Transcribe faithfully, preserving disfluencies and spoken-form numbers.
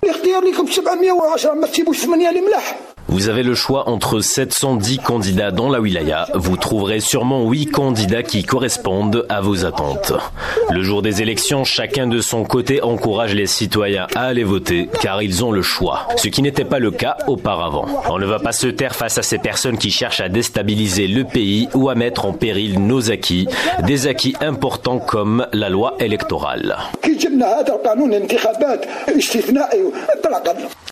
Vous avez le choix entre sept cent dix candidats dans la wilaya. Vous trouverez sûrement huit candidats qui correspondent à vos attentes. Le jour des élections, chacun de son côté encourage les citoyens à aller voter car ils ont le choix, ce qui n'était pas le cas auparavant. On ne va pas se taire face à ces personnes qui cherchent à déstabiliser le pays ou à mettre en péril nos acquis, des acquis importants comme la loi électorale.